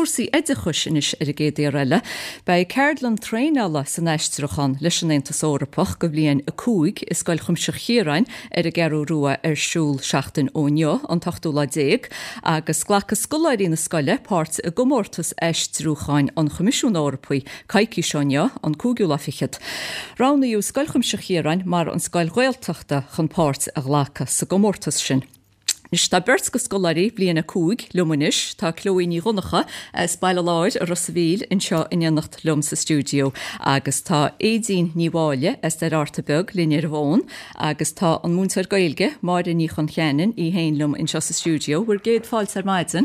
cuasaí éideachais inis ar a géad réile, Bei Cairdelan tréála san eisteachán leis an Aontas Eorpach go bblion a cúig is Scoil Chuimseach Chiaráin ar a gearú rua ar siúl seachtain óneo an tachtúla déag, agus ghlachas scoláirí na scoile páirt a gomórtas eisteacháin an Choimisiún Eorpaí caiicí seoneo an cúgiúla fichiad. Ránaíú Scoil Chuimseach Chiaráin mar an Scoil Ghaeltachta chun páirt a ghlachas sa gomórtas sin. Nis tá bert go scoláirí bliana cúig lumanis tá clóí ní runacha spáile láid a Rosavíl in seo inanacht lum sa stúdio agus tá édín níháile de artabeg linear bhón agus tá an múntar gailge mar in ní chun cheanan í héinlum in seo sa stúdio bhuiir géad fáil ar maidin.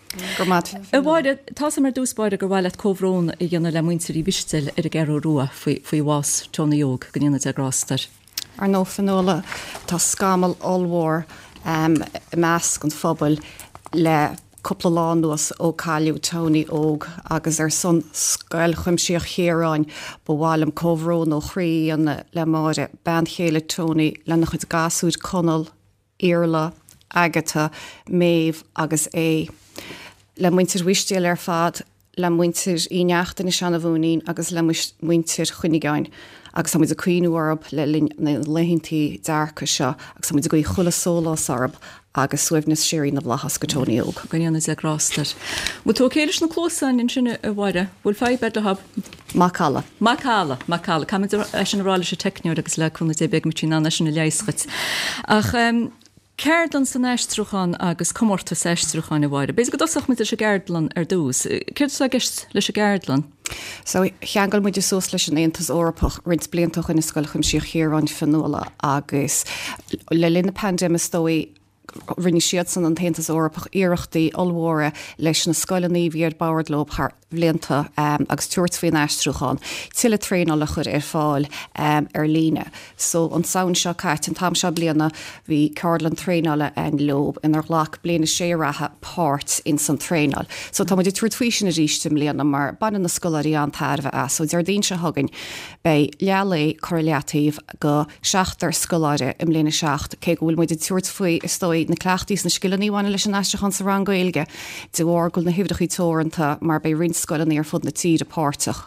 Bhide tá mar dúspáide gur bhile cóhrón i dhéanana le muinteí bhistil ar a gearú rua faoi bhás Johnna Joog go dhéanana a grástar. Ar nó fanóla tá scamal allmhór measc an phobal le coppla lánuas ó Cáiliú Tony óg agus ar son Scoil Chuimseach Chiaráin bhháilm cóhrón ó chrí an le máire ben chéile Tony le nach chud gasúd conal, Iarla, Agatha, Maeve agus é. Le muintir wistéal ar fad, le muintir íneachtain na seanna bhúnaín agus le muintir chuinigáin. Agus samid a cuiinú orb le lehinntaí dearcha seo, agus samid a go chula sólás orb agus suibhnas séirí na bhlachas go Tony óg. Gannne a grástar. Mu tó céiles na clósáin in sinna a bhide, bhfuil fáid bed le hab? Macala. Camid sin rála sé techniúir agus le chuna dé beag mití ná sinna leischat. Ach Cairdelan san eisteachán agus comórtas eisteachán a bhide. Béis go dosach mit a Cairdelan ar dús. Céir a gist leis a Cairdelan? So cheangal muidir sós leis an Aontas Eorpach rint bliantach in Scoil Chuimseach Chiaráin fanóla agus le linn na pandémas dói rinne siad san an Aontas Eorpach iirechtaí allmhóra leis na scoileaní bhíar báardlób bblianta agus tuairt faoin eisteachán. Tuile tréála chur ar fáil ar líne. So an saoin seo cait an tam seo bliana bhí Cairdelan tréála an lob inar ghlach bliana séirethe páirt in san tréál. So tá muidir tuairtfuisisin a ríiste bliana mar banan na scoláirí an tairmh as. So dear daon se hagann bei leala correlatív go 16 scoláire im léana 6 cé go bhfuil muidir tuairtfuoi is dói na cleachtaís na scileaníháine leis an eisteachán sa rang gaeilge de bhhargul na hibhreachaí tóiranta mar bei rinscoileaní ar fud na tíad a páirteach.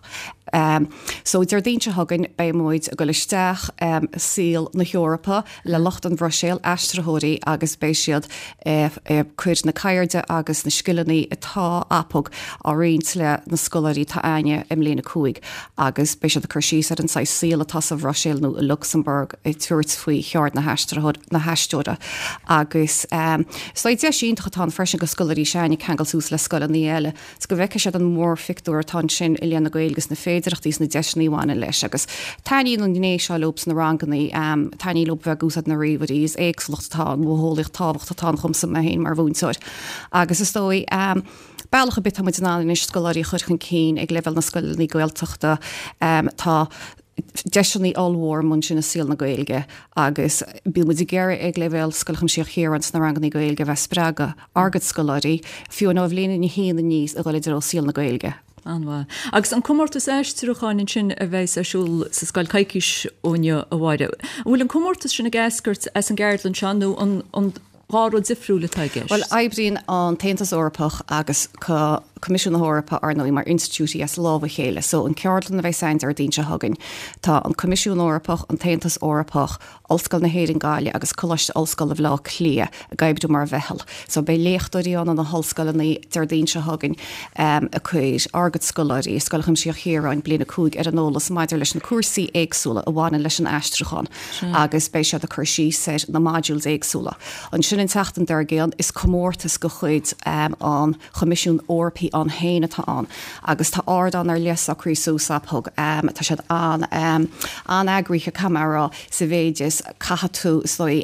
So dear daon se hagann bei muid a go leisteach síl na Eorpa le locht an Bhroiséil eistearthirí agus bei siad chuir na cairde agus na scileaní atá apog á riint le na scoláirí tá aine im léana cúig agus bei siad a chuirsí ar an sa síl atá sa Bhroiséil nó i Luxembourg i tuairt faoi cheart na heisteoda agus Stoid de síntcha tá freisin go scoláirí seine cheangal sús le scoileaní eile. Go bheice siad an mór fictúir atá sin i leanana gaeilgus na féidirachtaí na deisnaíháine leis agus taíon an dné seo lobs na rangannaí taí lob bheith gúsad na riomhí éagslochttá mhólaigh tábhachttatá chumsa a héin mar bhúntóir. Agus is dói bailcha bit muidir is scoláirí chuirchan cín ag lefuil na scoileaní Gaeltachta tá deisinaí allmhór mun sin na síl na gaeilge agus bí muidir geire ag lefuil Scoil Chuimseach Chiaráin na rangannaí gaeilge bheith sppraga agad scoláirí fiú nó bhléana ní híana níos a gáil idir síl na gaeilge. Anha. Agus an comórtas eisteachán sin a bheits arsúil sa Scoil Caicis óneo a bhide. Bhfuil an comórtas sin a gascairt as an Cairdelan seanú an gáró difriúla taigéis. Well, aibríonn an Taontas Eorpach agus Comisiún na Eorpa ar nóí mar institútí as lábha chéile. So an Cairdelan a bheith saint ar daon se hagann. Tá an Comisiún Eorpach, an Taontas Eorpach, Olscoil na Héireann Gaile agus coláiste Olscoil a bhlá clia a gaibhdú mar bheitheal. So bei léachtarí an na hallscoileaní ar daon se hagann a chuir agad scoláirí Scoil Chuimseach Chiaráin bliana cúig ar an nólas maidir leis na cuasaí éagsúla a bhána leis an eisteachán agus bei siad a chuirsí sé na modúls éagsúla. An sin in teachtan dar géan is comórtas go chuid an Comisiún Eorpaí an héine tá an agus tá ardan ar leasachrí súsapthug tá siad an agríthe camera sa bhéidir cahatú sloi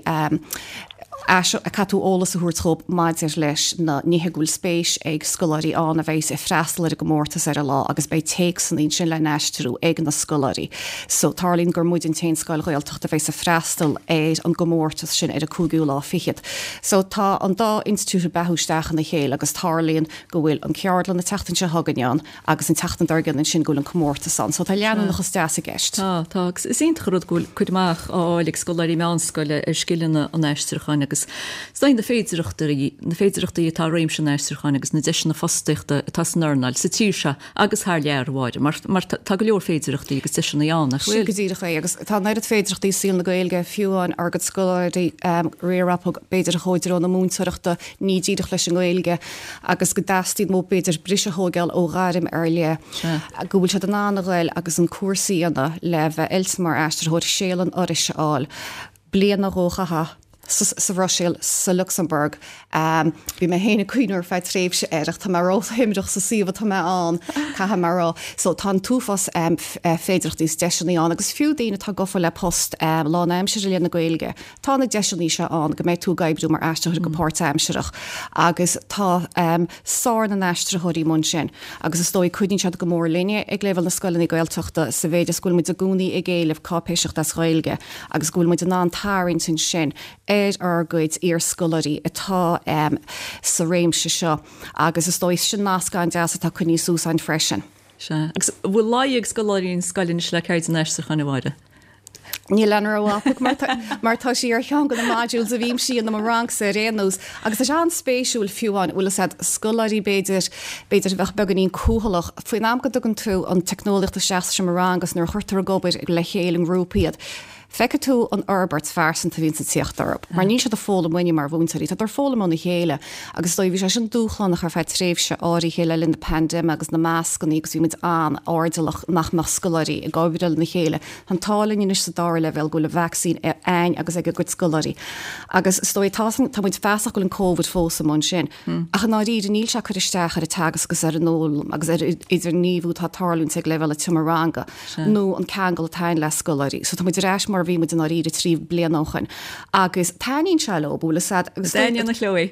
a catú ólas a thuirtróp maidir leis na níthe gúil spéis ag scoláirí an a bheits i freistal go mórtas ar a lá agus bei teag san íon sin le neisteú ag na scoláirí. So tarlín gur muid an te Scoil Gaeltacht a bheits a freistal éid an gomórtas sin ar a cúgiú lá fichiad. So tá an dá institúthe bethúisteach na chéile agus tarlíonn go bhfuil an Cairdelan na teachtain se haganneán agus an teachtain dargan sin gúil an gomórtas an. So tá leanana nach steas a gceist. Tá is intrad gúil chuideach álig scoláirí meánscoile ar scilena an eisteachán agus agus Stein na féidireachtaí tá réim sin éisteáin agus na deisina fostichta tá nernal sa tíir se agus th learháide, mar tá go leor féidireachtaí agus deisina anna goíché agus tá neid féidireachtaí síl na gailge fiúáin agad scoláirí réarrapag beidir a hóidir na múntaachta ní díidir leis an gailge agus go dastíad mó beidir brise hógeil ó gáim ar le a goúil se an annahil agus an cuasaí anna le bheith Elsmar eistir thuir sélan oris seáil blian na róchatha sa Rosil sa Luxemburg. Bhí me héna cuiinúir feit tréimhse éireach tá marrá himireach sa siomh tá me an cha marrá. So tá túfas féidirachtaí deisinaí an agus fiú daine tá gofa le post lá aimseir líon na gailge. Tá na deisinaí se an go méid tú gaibbrú mar eisteir go páirt aimseirech agus tá sár na neistre thuirí mun sin. agus is dói cuidín se go mór líne ag léhil na scoilnaí gailteachta sa bhéidir scoil muid a gúnaí ag géileh cápéiseach as gailge agus gúil muid an táirn sin ar goid ar scoirí atá sa réimse seo agus is dóis sin nácain deasa tá chuní súsáin freisin. Agus bhfuil láigh scoláíonn scailinn le céid an eiste chuinehide. Ní lenar bhhaach mar tá sí ar chean go na máúil a bhím sí an na rang sa réanús agus is an spéisiúil fiúáin bhfuil scoláí beidir bheith beganín cúhalach faoin am go an tú an technoliaachta seaasta sem rangus nar chuirtar a gobeid le chéling rúpiad. Feice tú an Albert fersan a vín sa tíochttarb. Mar ní se a fóla muine mar bhúntarí, Tá fóla man na chéile, agus dói bhí se sin dúchlan nach feit tréimhse áí chéile lin na pandem agus na máscan agus bhí mit an áideach nach scoláí i gábhidal na chéile. An tálinn is sa dáir le bhil go le vaccín ein agus ag go scoláí. Agus stoi tá muid feach go an COVID fósa man sin. Ach an náí a níl se chu isteach ar a tagas agus ar an nóil agus idir níomhú tá tarlún ag level a tumaranga. nó an ceangal tain le scoláí. So tá muid réis mar bhí mu an áí trí blian nachchan. Agus taín se le búla agus daine na chlóí.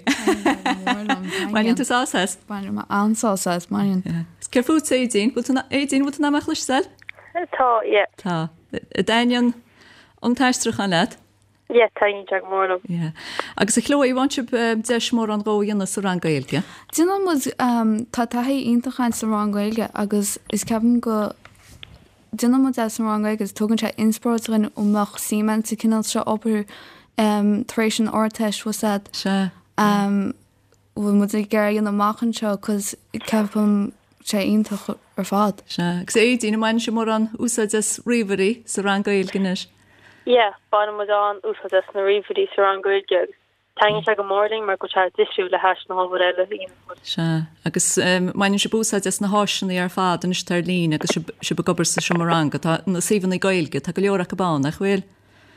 Maíon tú ásas? Bainir ansás maíon. Ceirfú éidirn éidirn bú amach leis sel? Tá, yeah. Tá. Dainean an taistrachan leat? Yeah, táin teag mórlam. Yeah. Agus a chlóí bhaintse deis mór an gáíonna sa rangailge? Dúna mu tá taí iontachain sa rangailge agus is ceapan go Dúna mu as an rangailge agus tugann se inspráin umach síman sa cinál se opair taréis an orteis wasad. Se. Bhfuil mu geirn amachchan seo cos ceapam sé ionintach ar fád. Se. Agus éidirn main se mór an úsáid as riomhaí sa rangailgenis? Yeah, bána mu an úsá as na riomhadí sa rangailge. Táin se go mórling mar go se disisiú le heis na hálhar eile híon. Se. Agus main se búsáid as na háisinaí ar fád an is tar lín agus se be gobar sa semaranga na síhanna gailge, tá go leorach go bán nach bhfuil?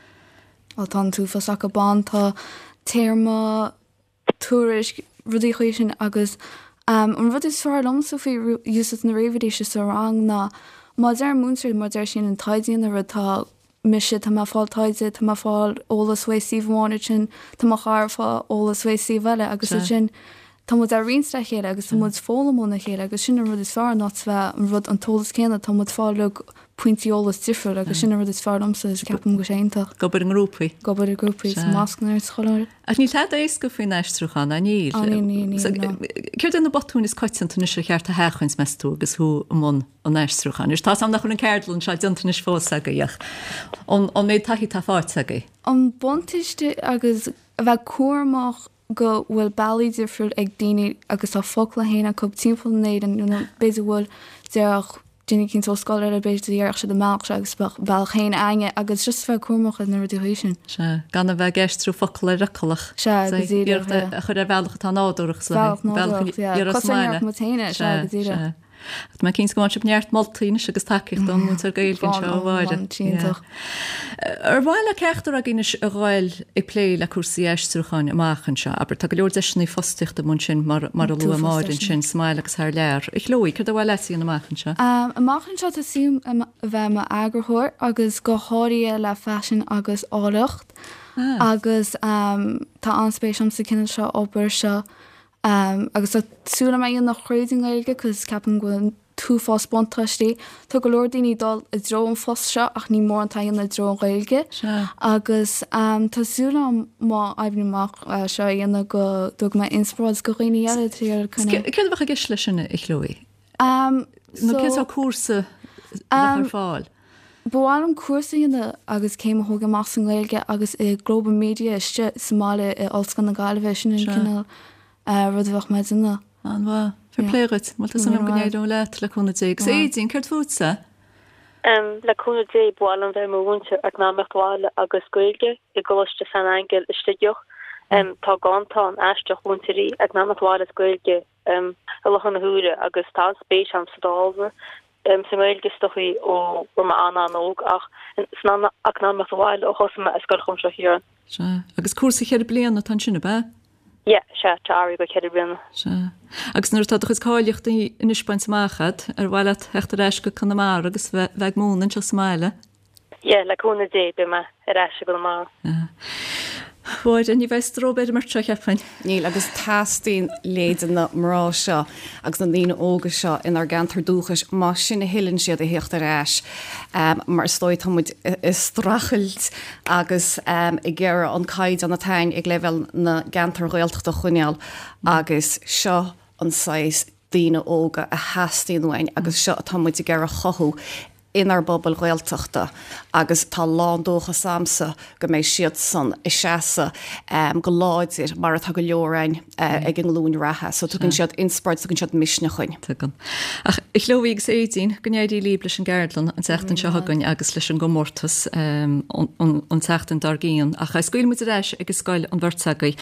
Tá túfas a go bán tá téirma túris rudí chuo sin agus an rud is fear lomsa fao úsas na réhadí se sa rang ná má ar múnsair mar ar sin an taidíon a rutá mise tá má fáil taide tá má fáil ólas fuéis síomháine sin tá má cháir fá ólas fuéis sí bheile agus sin tá mu ar rionstra chéile agus tá mud fólamóna chéile agus sin rud is fear ná bheith an rud an tólas céanna tá mud fáil le pointíolalas difriúil agus sin rud is fearlamsa is ceapam go séintach. Gobar an grúpaí? Gobar a grúpaí máscnair scholáir. Ach ní lead ééis go faoin eistruchan a níl? Ceir den na botún is coitanta is se cheart a hechains meú agus thu món an eistruchan. Is tá sam nach chun an ceirlann se deantain is fósagaíach. An méid taí tá fáirtsaga? An bontiiste agus bheith cuaach go bhfuil bailí difriúil ag daine agus tá fóla héna go timppla néad an béidir bhfuil deach Dinne cinn tó scoir a beidir dhearach se de meach agus bail chéin aine agus just bheith cuamach na radiation. Se gan a bheith geistú focail recalach. Se a chur a bhealach tá nádúach sa mutéine se. Me cinn go se neart maltaíine agus takeícht don mú ar gail cinn seáide. Ar bhile ceachtar a gine a gháil ag plé le cuasaí eistruúcháin amachchan se, aber tá go leor deisna fosticht a mun sin mar a lu máin sin smáilegus th leir. Ich loí chu bhil leí an amachchan se? Amachchan se a siúm bheith me agurthir agus go háirí le fashion agus álacht agus tá anspéisiam sa cinenne seo opair seo agus súla mé on nach chréiding aige cos ceapan go tú fás bontáistí, Tá go leor daoine dal i dro an fós seo ach ní mór an taon na dro an gailge agus tásúla má aimhníach seo dhéanana go dug me inspráid go réine eile tíar chuna. Cead bhecha gis lei sinna ich loí? nó cé á cuasa ar fáil? Bháilm cuasaíonna agus céim thuga más san ghilge agus i global media iste Somália i Olscan na Gailbhe sin cinál rud bheith me duna. An bhá fairpléirid, má san am gnéadú leit leúna dé. Éidirn ceart fúsa? Leúna dé bháil bheith múnte ag námechtháile agus goilge I goiste san angel isteidioch tá gantá an eisteach múntaí ag námechtháile goilge a lechan na húre agus tá spéis am sadáilne. Samuelge stochi ó ma an óog ach sna ag ná meháil ó chosma a sscoil chum se hiran. Se agus cuasa chéad blian na tan sinna be? Ja, se áí go chéidir blianana. Se agus nuair tá chus cáileocht in Ispaint máchad bhile hecht éis go chunamá agus bheith múnan se smáile? Ja, leúna dé be me éis go má. Bhid an bheith stróbéidir mar tre chefain. Níl agus tastín léan na mrá seo agus an lína óga seo inar gantar dúchas má sinna hillann siad a héocht aráis mar stoid thomuid is strachelt agus I ggéire an caiid an na tain ag lefuil na gantar réalteachta chuneal agus seo an 6 dína óga a heastíonhain agus seo thomuid I ggéire chothú inar bobbal réalteachta agus tá ládócha samsa go méid siad san I seasa go láidir mar atá go leorain ag an lún rathe, so tugann siad insport tugann siad misna chuin. Tugann. Ach I chlóigh éitín gonéadí lí leis an Gairdlan an teachtain seo hagann agus leis an gomórtas an teachtain dar gíon ach a scoil mu éis agus scoil an bhirtsagaí